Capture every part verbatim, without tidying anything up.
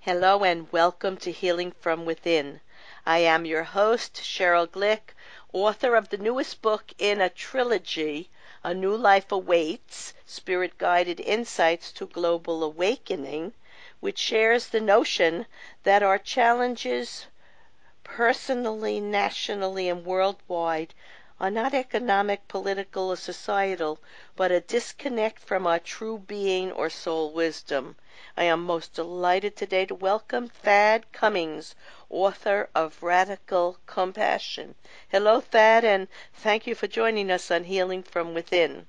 Hello and welcome to Healing from Within. I am your host, Cheryl Glick, author of the newest book in a trilogy, A New Life Awaits, Spirit-Guided Insights to Global Awakening, which shares the notion that our challenges, personally, nationally, and worldwide, are not economic, political, or societal, but a disconnect from our true being or soul wisdom. I am most delighted today to welcome Thad Cummings, author of Radical Compassion. Hello, Thad, and thank you for joining us on Healing from Within.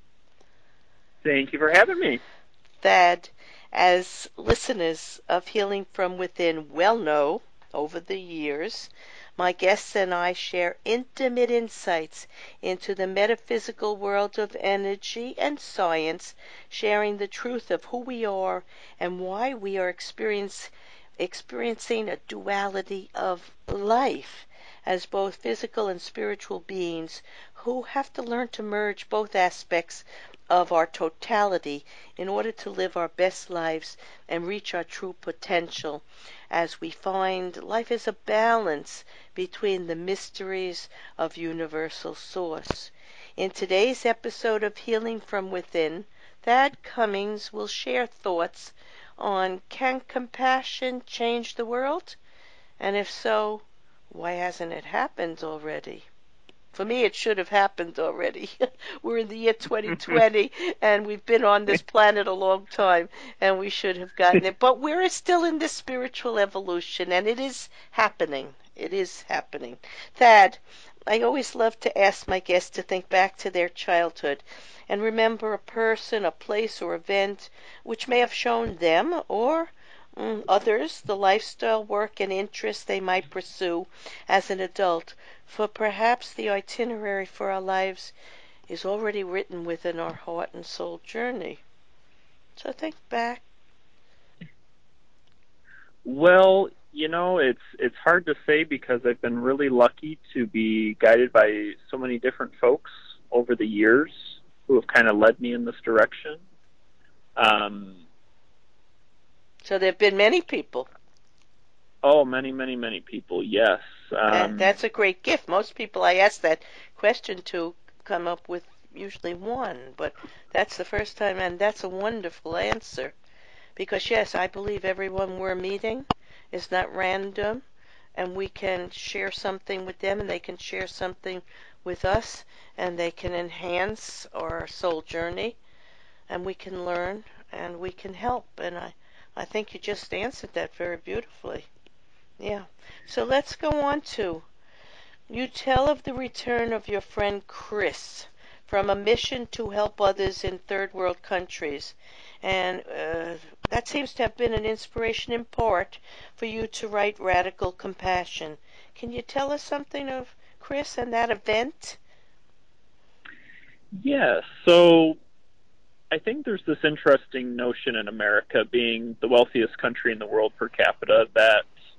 Thank you for having me. Thad, as listeners of Healing from Within well know, over the years, my guests and I share intimate insights into the metaphysical world of energy and science, sharing the truth of who we are and why we are experience, experiencing a duality of life as both physical and spiritual beings who have to learn to merge both aspects of our totality in order to live our best lives and reach our true potential, as we find life is a balance between the mysteries of universal source. In today's episode of Healing from Within, Thad Cummings will share thoughts on, can compassion change the world? And if so, why hasn't it happened already? For me, it should have happened already. We're in the year twenty twenty, and we've been on this planet a long time, and we should have gotten it. But we're still in this spiritual evolution, and it is happening. It is happening. Thad, I always love to ask my guests to think back to their childhood and remember a person, a place, or event which may have shown them or mm, others the lifestyle, work, and interests they might pursue as an adult. For perhaps the itinerary for our lives is already written within our heart and soul journey. So think back. Well, you know, it's it's hard to say because I've been really lucky to be guided by so many different folks over the years who have kind of led me in this direction. Um, so there have been many people. Oh, many, many, many people, yes. Um, that, that's a great gift. Most people I ask that question to come up with usually one, but that's the first time, and that's a wonderful answer. Because, yes, I believe everyone we're meeting is not random, and we can share something with them, and they can share something with us, and they can enhance our soul journey, and we can learn, and we can help. And I, I think you just answered that very beautifully. Yeah. So let's go on to, you tell of the return of your friend Chris from a mission to help others in third world countries. And uh, that seems to have been an inspiration in part for you to write Radical Compassion. Can you tell us something of Chris and that event? Yes. So I think there's this interesting notion in America, being the wealthiest country in the world per capita, that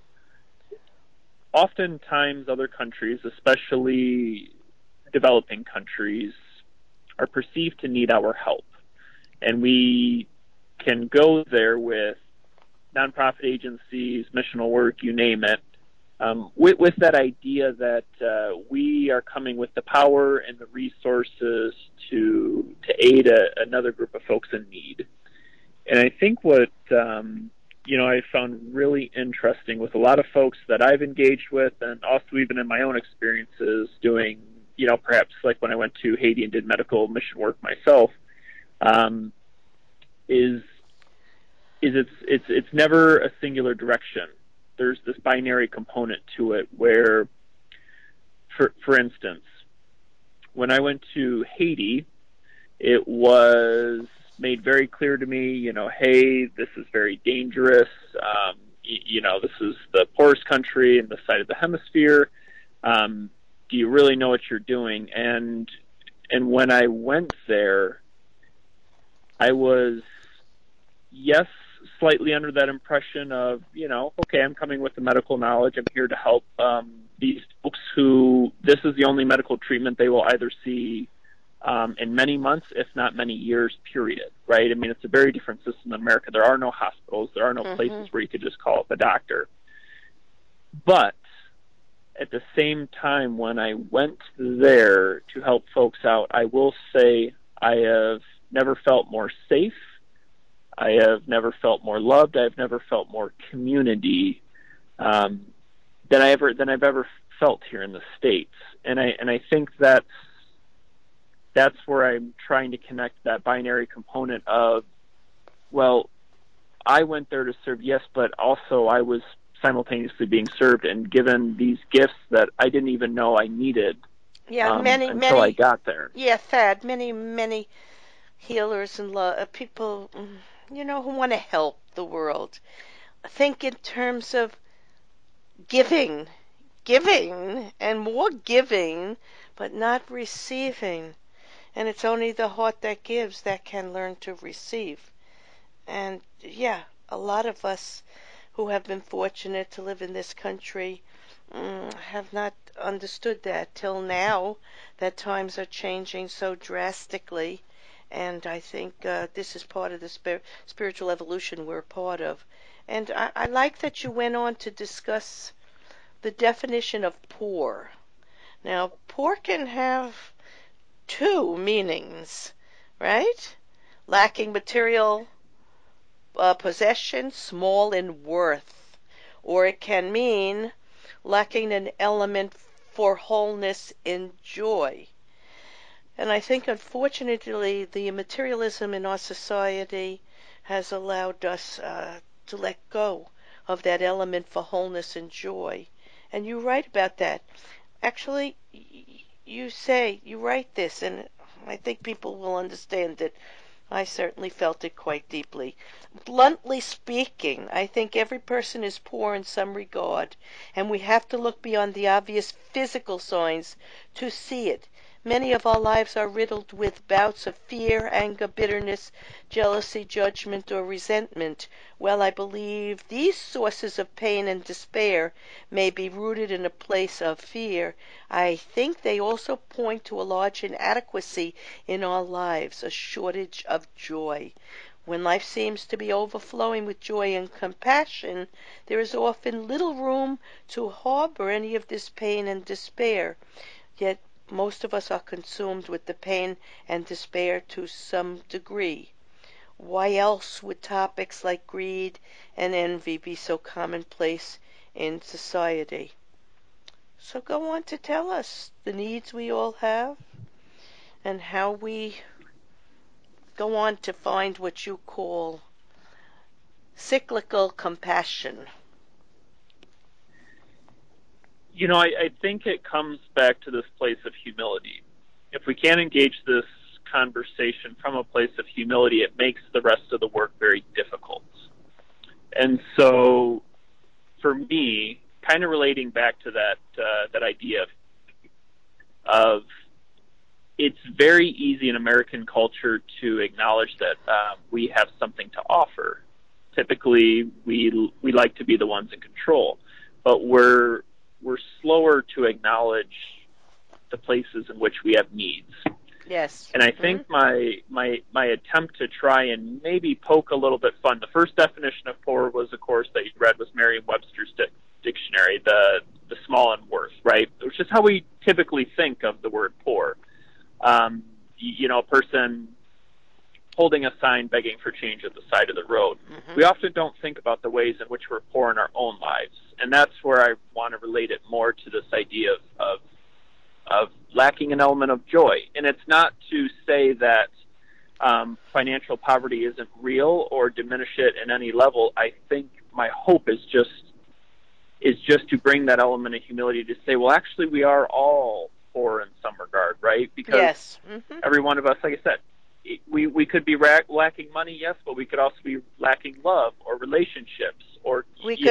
oftentimes other countries, especially developing countries, are perceived to need our help. And we can go there with nonprofit agencies, missional work, you name it, um, with, with that idea that uh, we are coming with the power and the resources to to aid a, another group of folks in need. And I think what um, you know I found really interesting with a lot of folks that I've engaged with, and also even in my own experiences doing, you know, perhaps like when I went to Haiti and did medical mission work myself, um, is is it's it's it's never a singular direction. There's this binary component to it where, for for instance, when I went to Haiti, it was made very clear to me, you know, hey, this is very dangerous. Um, you, you know, this is the poorest country in the side of the hemisphere. Um, do you really know what you're doing? And and when I went there, I was, yes, slightly under that impression of, you know, okay, I'm coming with the medical knowledge. I'm here to help um, these folks who this is the only medical treatment they will either see um, in many months, if not many years, period, right? I mean, it's a very different system in America. There are no hospitals. There are no Mm-hmm. places where you could just call up a doctor. But at the same time, when I went there to help folks out, I will say I have never felt more safe. I have never felt more loved. I've never felt more community um, than I ever than I've ever felt here in the States. And I and I think that's that's where I'm trying to connect that binary component of, well, I went there to serve, yes, but also I was simultaneously being served and given these gifts that I didn't even know I needed Yeah, um, many, until I many, got there. yeah, Thad, many, many healers and lo- uh, people, mm, you know, who want to help the world. Think in terms of giving, giving, and more giving, but not receiving. And it's only the heart that gives that can learn to receive. And yeah, a lot of us who have been fortunate to live in this country mm, have not understood that till now, that times are changing so drastically. And I think uh, this is part of the spir- spiritual evolution we're a part of. And I, I like that you went on to discuss the definition of poor. Now, poor can have two meanings, right? Lacking material uh, possession, small in worth. Or it can mean lacking an element for wholeness in joy. And I think, unfortunately, the materialism in our society has allowed us uh, to let go of that element for wholeness and joy. And you write about that. Actually, you say, you write this, and I think people will understand it. I certainly felt it quite deeply. Bluntly speaking, I think every person is poor in some regard, and we have to look beyond the obvious physical signs to see it. Many of our lives are riddled with bouts of fear, anger, bitterness, jealousy, judgment, or resentment. Well, I believe these sources of pain and despair may be rooted in a place of fear. I think they also point to a large inadequacy in our lives, a shortage of joy. When life seems to be overflowing with joy and compassion, there is often little room to harbor any of this pain and despair. Yet most of us are consumed with the pain and despair to some degree. Why else would topics like greed and envy be so commonplace in society? So go on to tell us the needs we all have and how we go on to find what you call cyclical compassion. You know, I, I think it comes back to this place of humility. If we can't engage this conversation from a place of humility, it makes the rest of the work very difficult. And so, for me, kind of relating back to that uh, that idea of, of it's very easy in American culture to acknowledge that um, we have something to offer. Typically, we we like to be the ones in control, but we're we're slower to acknowledge the places in which we have needs. Yes. And I Mm-hmm. think my my my attempt to try and maybe poke a little bit fun. The first definition of poor was, of course, that you read was Merriam-Webster's di- dictionary, the the small in worth, right? Which is how we typically think of the word poor. Um, you, you know, a person holding a sign begging for change at the side of the road. Mm-hmm. We often don't think about the ways in which we're poor in our own lives, and that's where I want to relate it more to this idea of, of of lacking an element of joy. And it's not to say that um, financial poverty isn't real or diminish it in any level. I think my hope is just is just to bring that element of humility to say, well, actually, we are all poor in some regard, right? Because yes. Mm-hmm. every one of us, like I said, we we could be ra- lacking money, yes, but we could also be lacking love or relationships or We you could, know.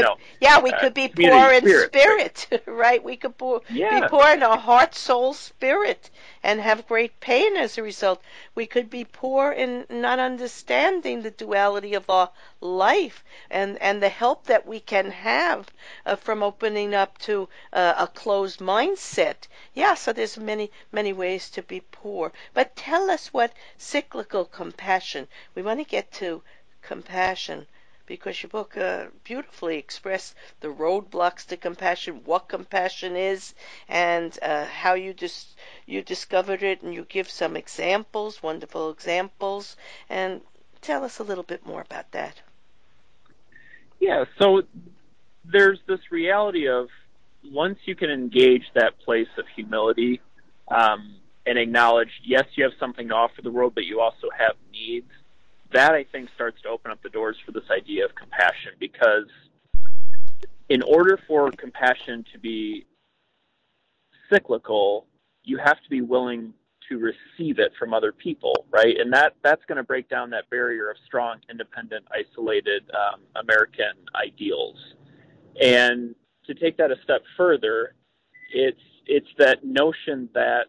Yeah, we uh, could be community poor in spirit. spirit, right? We could poor, be Yeah, poor in our heart, soul, spirit, and have great pain as a result. We could be poor in not understanding the duality of our life and, and the help that we can have uh, from opening up to uh, a closed mindset. Yeah, so there's many, many ways to be poor. But tell us what cyclical compassion, we want to get to compassion, because your book uh, beautifully expressed the roadblocks to compassion, what compassion is, and uh, how you dis- you discovered it, and you give some examples, wonderful examples, and tell us a little bit more about that. yeah. So there's this reality of once you can engage that place of humility um, and acknowledge, yes, you have something to offer the world, but you also have needs. That, I think, starts to open up the doors for this idea of compassion, because in order for compassion to be cyclical, you have to be willing to receive it from other people, right? And that that's going to break down that barrier of strong, independent, isolated um, American ideals. And to take that a step further, it's it's that notion that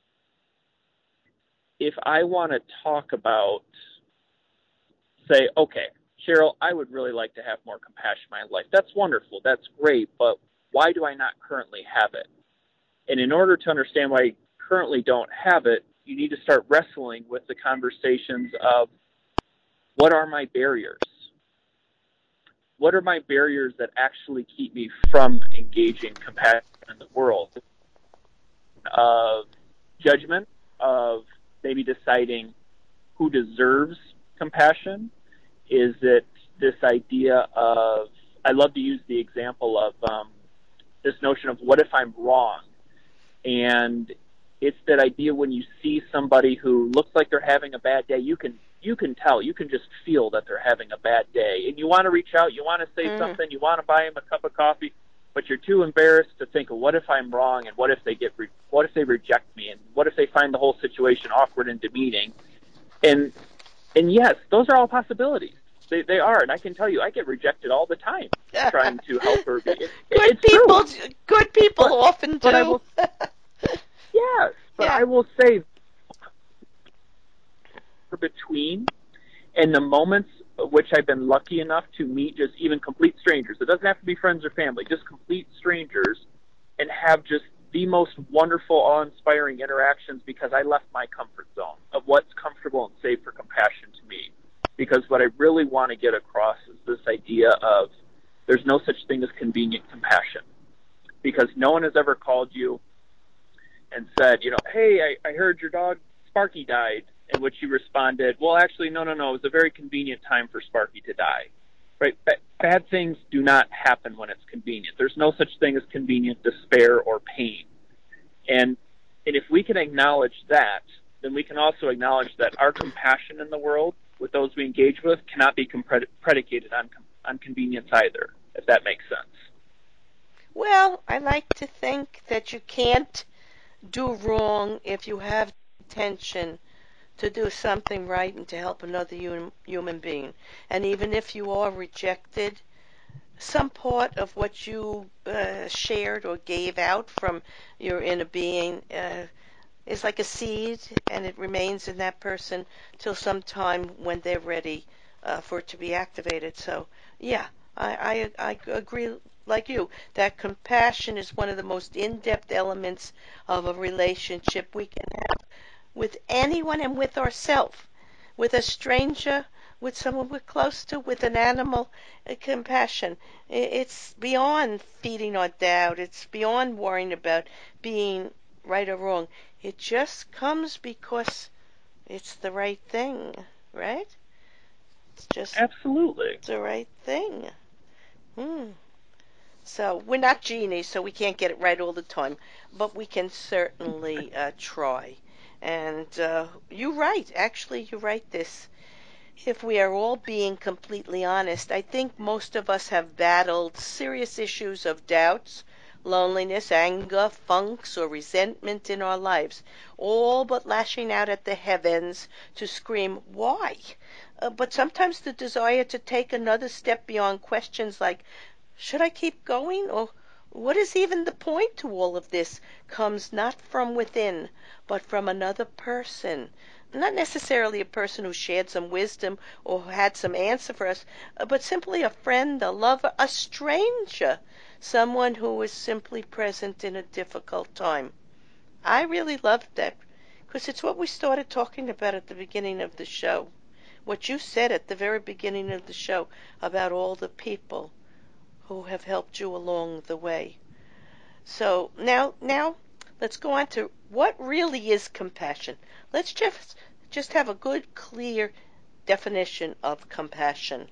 if I want to talk about, say, okay, Cheryl, I would really like to have more compassion in my life. That's wonderful. That's great. But why do I not currently have it? And in order to understand why I currently don't have it, you need to start wrestling with the conversations of, what are my barriers? What are my barriers that actually keep me from engaging compassion in the world? Of judgment, of maybe deciding who deserves compassion? Is it this idea of, I love to use the example of um, this notion of, what if I'm wrong? And it's that idea when you see somebody who looks like they're having a bad day, you can you can tell, you can just feel that they're having a bad day. And you want to reach out, you want to say Mm-hmm. something, you want to buy them a cup of coffee, but you're too embarrassed to think of, what if I'm wrong, and what if they get re- what if they reject me, and what if they find the whole situation awkward and demeaning? And and yes, those are all possibilities. They they are, and I can tell you, I get rejected all the time trying to help her be. It, it, Good it's true. people, good people But often but I do. will yes, but Yeah. I will say, between and the moments of which I've been lucky enough to meet just even complete strangers. It doesn't have to be friends or family, just complete strangers, and have just the most wonderful, awe-inspiring interactions, because I left my comfort zone of what's comfortable and safe for compassion to me. Because what I really want to get across is this idea of, there's no such thing as convenient compassion. Because no one has ever called you and said, you know, hey, I, I heard your dog Sparky died, in which you responded, well, actually, no, no, no, it was a very convenient time for Sparky to die. Right? B- bad things do not happen when it's convenient. There's no such thing as convenient despair or pain. And and if we can acknowledge that, then we can also acknowledge that our compassion in the world with those we engage with cannot be compre- predicated on on convenience either, if that makes sense. Well, I like to think that you can't do wrong if you have intention to do something right and to help another hum, human being. And even if you are rejected, some part of what you uh, shared or gave out from your inner being uh, is like a seed, and it remains in that person till some time when they're ready uh, for it to be activated. So, yeah, I, I, I agree like you that compassion is one of the most in-depth elements of a relationship we can have with anyone and with ourselves, with a stranger, with someone we're close to, with an animal. Uh, compassion. It's beyond feeding our doubt. It's beyond worrying about being right or wrong. It just comes because it's the right thing, right? It's just Absolutely. the right thing. Hmm. So we're not genies, so we can't get it right all the time, but we can certainly uh, try. And uh, you're right. Actually, you write this. If we are all being completely honest, I think most of us have battled serious issues of doubts, loneliness, anger, funks, or resentment in our lives, all but lashing out at the heavens to scream, why? Uh, but sometimes the desire to take another step beyond questions like, Should I keep going? Or what is even the point to all of this? Comes not from within, but from another person. Not necessarily a person who shared some wisdom or who had some answer for us, uh, but simply a friend, a lover, a stranger, someone who was simply present in a difficult time. I really loved that because it's what we started talking about at the beginning of the show. What you said at the very beginning of the show about all the people who have helped you along the way. So now, now let's go on to what really is compassion. Let's just just have a good, clear definition of compassion.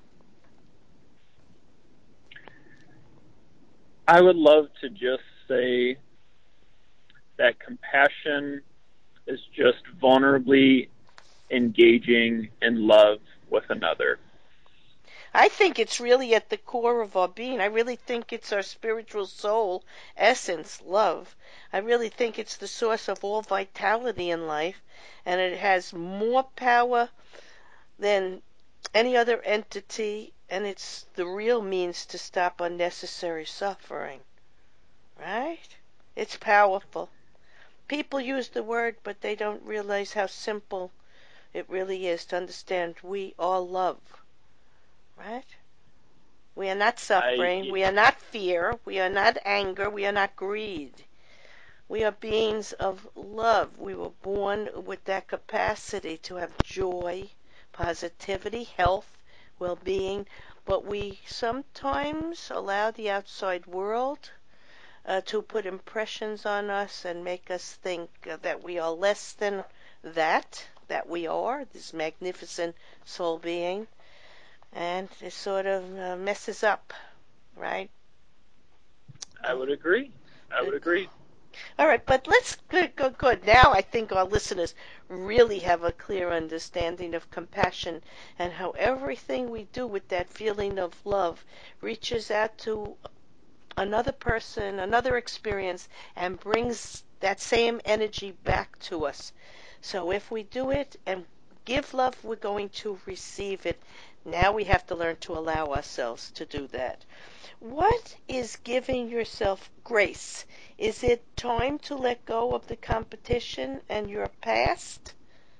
I would love to just say that compassion is just vulnerably engaging in love with another. I think it's really at the core of our being. I really think it's our spiritual soul essence, love. I really think it's the source of all vitality in life, and it has more power than any other entity, and it's the real means to stop unnecessary suffering, right? It's powerful. People use the word, but they don't realize how simple it really is to understand we are love, right? We are not suffering. I We are not fear. We are not anger. We are not greed. We are beings of love. We were born with that capacity to have joy, positivity, health, well being, but we sometimes allow the outside world uh, to put impressions on us and make us think uh, that we are less than that, that we are, this magnificent soul being, and it sort of uh, messes up, right? I would agree. I would agree. All right, but let's good, good, good. Now I think our listeners really have a clear understanding of compassion and how everything we do with that feeling of love reaches out to another person, another experience, and brings that same energy back to us. So if we do it and give love, we're going to receive it. Now we have to learn to allow ourselves to do that. What is giving yourself grace? Is it time to let go of the competition and your past?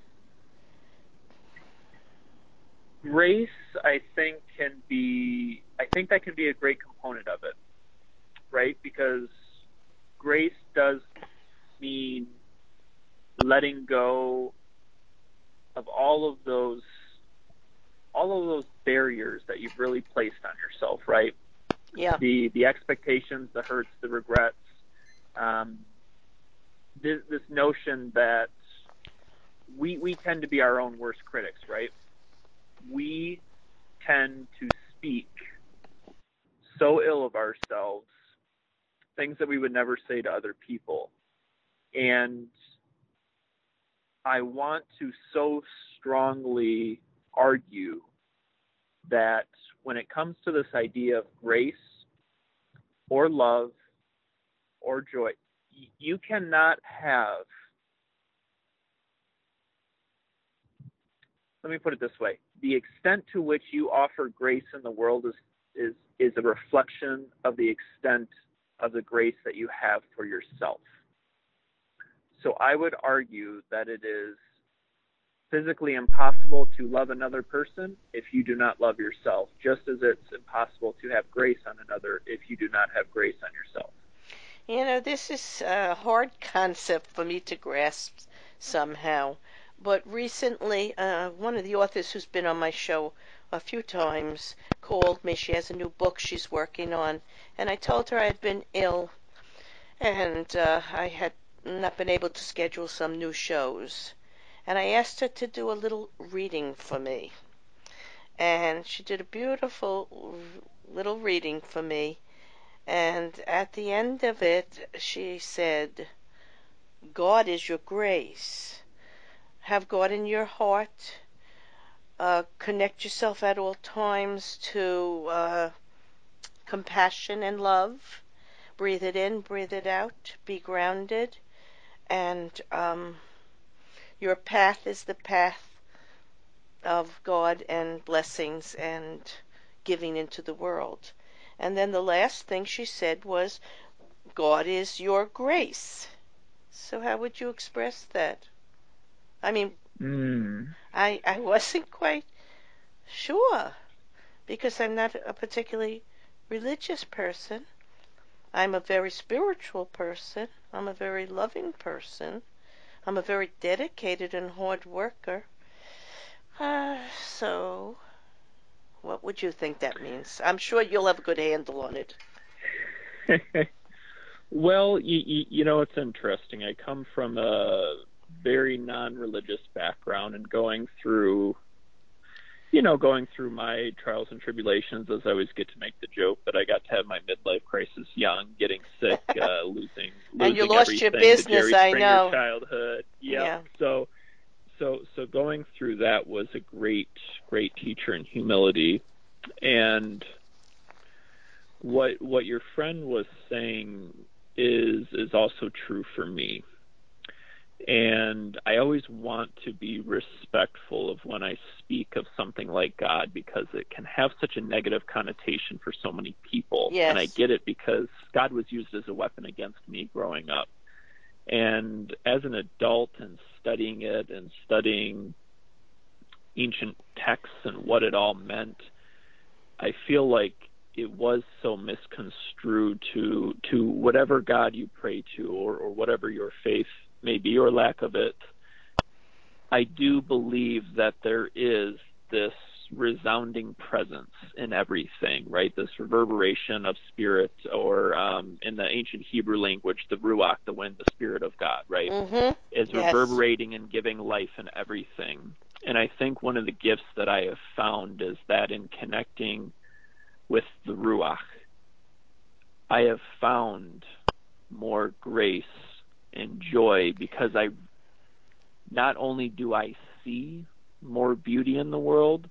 Grace, I think, can be, I think that can be a great component of it, right? Because grace does mean letting go of all of those all of those barriers that you've really placed on yourself, right? Yeah. The the expectations, the hurts, the regrets, um, this, this notion that we we tend to be our own worst critics, right? We tend to speak so ill of ourselves, things that we would never say to other people. And I want to so strongly argue that when it comes to this idea of grace or love or joy, you cannot have, let me put it this way, the extent to which you offer grace in the world is is is a reflection of the extent of the grace that you have for yourself. So I would argue that it is physically impossible to love another person if you do not love yourself, just as it's impossible to have grace on another if you do not have grace on yourself. You know, this is a hard concept for me to grasp somehow. But recently, uh, one of the authors who's been on my show a few times called me. She has a new book she's working on. And I told her I had been ill and uh, I had not been able to schedule some new shows. And I asked her to do a little reading for me. And she did a beautiful little reading for me. And at the end of it, she said, God is your grace. Have God in your heart. Uh, connect yourself at all times to uh, compassion and love. Breathe it in, breathe it out. Be grounded. And um, your path is the path of God and blessings and giving into the world. And then the last thing she said was, God is your grace. So how would you express that? I mean, Mm. I, I wasn't quite sure because I'm not a particularly religious person. I'm a very spiritual person. I'm a very loving person. I'm a very dedicated and hard worker. Uh, so, what would you think that means? I'm sure you'll have a good handle on it. Well, you, you, you know, it's interesting. I come from a very non-religious background, and going through, you know, going through my trials and tribulations, as I always get to make the joke that I got to have my midlife crisis young, getting sick, uh, losing And you losing lost your everything, the business, Jerry I Springer know. childhood. Yep. Yeah. So, so, so going through that was a great, great teacher in humility, and what what your friend was saying is is also true for me. And I always want to be respectful of when I speak of something like God, because it can have such a negative connotation for so many people. Yes. And I get it, because God was used as a weapon against me growing up. And as an adult and studying it and studying ancient texts and what it all meant, I feel like it was so misconstrued to to whatever God you pray to, or, or whatever your faith may be or lack of it. I do believe that there is this resounding presence in everything, right? This reverberation of spirit, or um, in the ancient Hebrew language, the ruach, the wind, the spirit of God, right? Mm-hmm. Is Yes. reverberating and giving life in everything. And I think one of the gifts that I have found is that in connecting with the ruach, I have found more grace and joy, because I not only do I see more beauty in the world,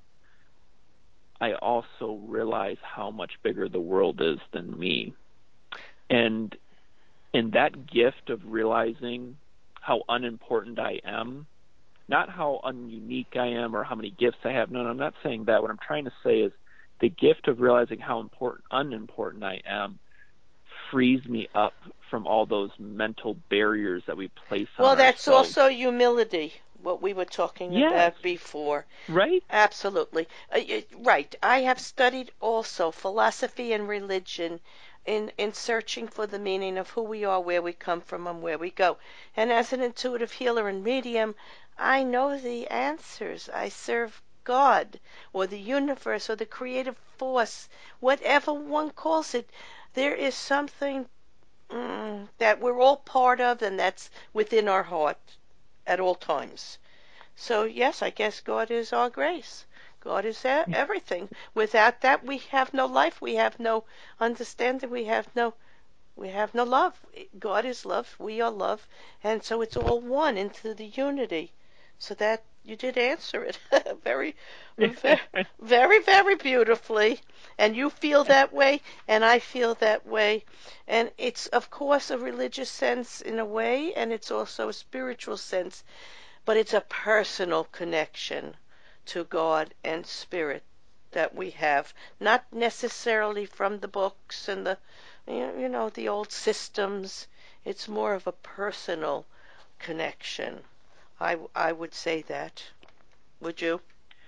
I also realize how much bigger the world is than me. And in that gift of realizing how unimportant I am, not how ununique I am or how many gifts I have. No, no, I'm not saying that. What I'm trying to say is the gift of realizing how important, unimportant I am frees me up from all those mental barriers that we place Well, on that's ourselves. also humility, what we were talking Yes. about before. Right? Absolutely. Uh, y- right. I have studied also philosophy and religion in, in searching for the meaning of who we are, where we come from, and where we go. And as an intuitive healer and medium, I know the answers. I serve God or the universe or the creative force, whatever one calls it. There is something mm, that we're all part of, and that's within our heart at all times. So, yes, I guess God is our grace. God is everything. Without that, we have no life. We have no understanding. We have no, we have no love. God is love. We are love, and so it's all one into the unity. So that you did answer it very, very, very, very beautifully. And you feel that way, and I feel that way. And it's, of course, a religious sense in a way, and it's also a spiritual sense, but it's a personal connection to God and Spirit that we have, not necessarily from the books and the, you know, the old systems. It's more of a personal connection. I, I would say that. Would you?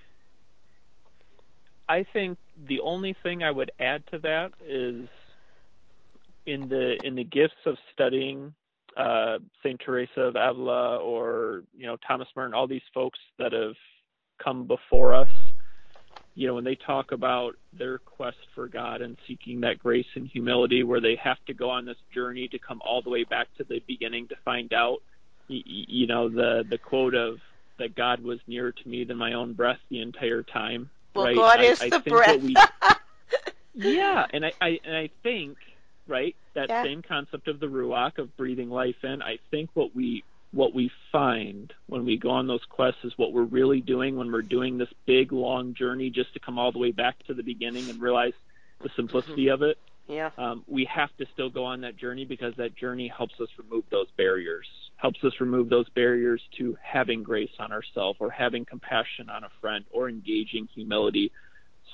I think the only thing I would add to that is in the in the gifts of studying uh, Saint Teresa of Avila, or you know Thomas Merton, all these folks that have come before us, you know, when they talk about their quest for God and seeking that grace and humility, where they have to go on this journey to come all the way back to the beginning to find out, you, you know, the the quote of that God was nearer to me than my own breath the entire time. Well, Right? God I, is I the think what breath. we yeah, and I, I and I think, right, that Yeah. same concept of the ruach, of breathing life in, I think what we what we find when we go on those quests is what we're really doing when we're doing this big long journey just to come all the way back to the beginning and realize the simplicity Mm-hmm. of it. Yeah. Um, we have to still go on that journey, because that journey helps us remove those barriers, helps us remove those barriers to having grace on ourselves, or having compassion on a friend, or engaging humility,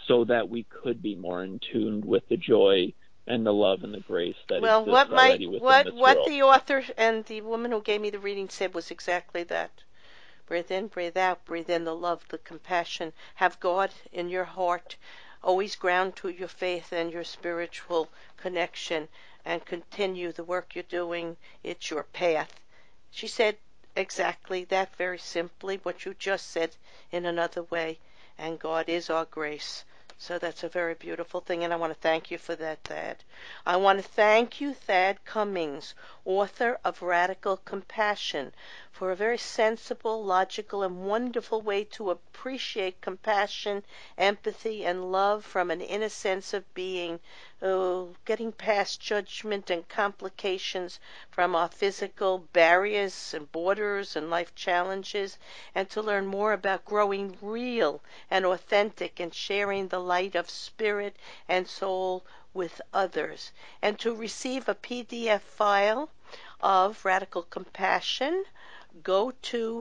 so that we could be more in tune with the joy and the love and the grace that Well, exists what my already within what this what world. the author and the woman who gave me the reading said was exactly that. Breathe in, breathe out, breathe in the love, the compassion. Have God in your heart, always ground to your faith and your spiritual connection, and continue the work you're doing. It's your path. She said exactly that, very simply, what you just said in another way. And God is our grace. So that's a very beautiful thing, and I want to thank you for that, Thad. I want to thank you, Thad Cummings, author of Radical Compassion, for a very sensible, logical, and wonderful way to appreciate compassion, empathy, and love from an inner sense of being, oh, getting past judgment and complications from our physical barriers and borders and life challenges, and to learn more about growing real and authentic and sharing the light of spirit and soul with others, and to receive a P D F file of Radical Compassion, go to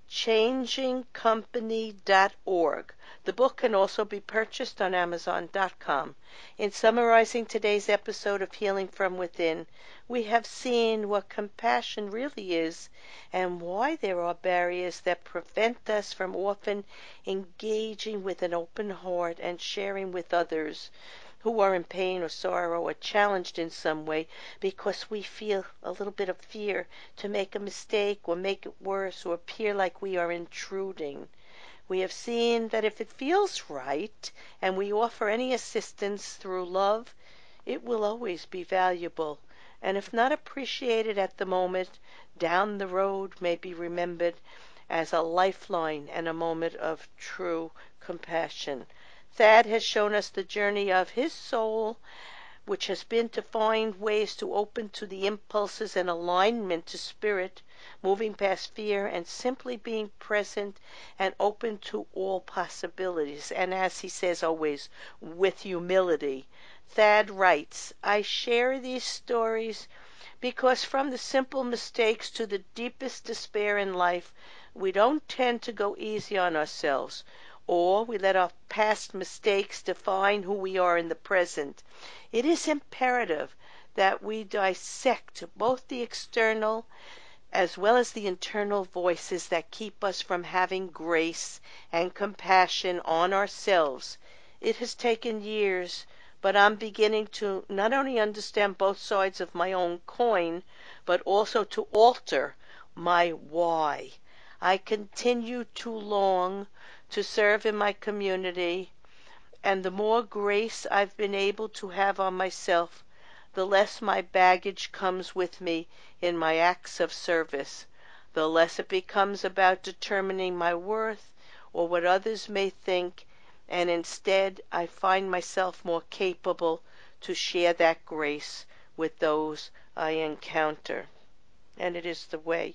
changing company dot org. The book can also be purchased on amazon dot com. In summarizing today's episode of Healing from Within, we have seen what compassion really is and why there are barriers that prevent us from often engaging with an open heart and sharing with others who are in pain or sorrow or challenged in some way, because we feel a little bit of fear to make a mistake or make it worse or appear like we are intruding. We have seen that if it feels right and we offer any assistance through love, it will always be valuable, and if not appreciated at the moment, down the road may be remembered as a lifeline and a moment of true compassion. Thad has shown us the journey of his soul, which has been to find ways to open to the impulses and alignment to spirit, moving past fear and simply being present and open to all possibilities. And as he says always, with humility. Thad writes, I share these stories because from the simple mistakes to the deepest despair in life, we don't tend to go easy on ourselves, or we let our past mistakes define who we are in the present. It is imperative that we dissect both the external as well as the internal voices that keep us from having grace and compassion on ourselves. It has taken years, but I'm beginning to not only understand both sides of my own coin, but also to alter my why. I continue to long to serve in my community, and the more grace I've been able to have on myself, the less my baggage comes with me in my acts of service, the less it becomes about determining my worth or what others may think, and instead I find myself more capable to share that grace with those I encounter. And it is the way.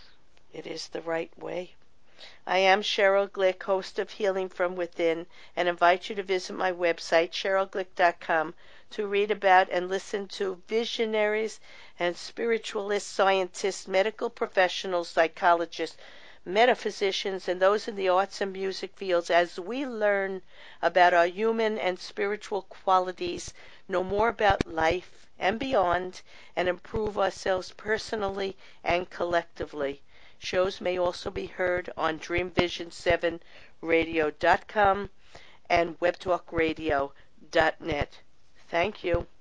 It is the right way. I am Cheryl Glick, host of Healing from Within, and invite you to visit my website, cheryl glick dot com, to read about and listen to visionaries and spiritualists, scientists, medical professionals, psychologists, metaphysicians, and those in the arts and music fields as we learn about our human and spiritual qualities, know more about life and beyond, and improve ourselves personally and collectively. Shows may also be heard on dream vision seven radio dot com and web talk radio dot net. Thank you.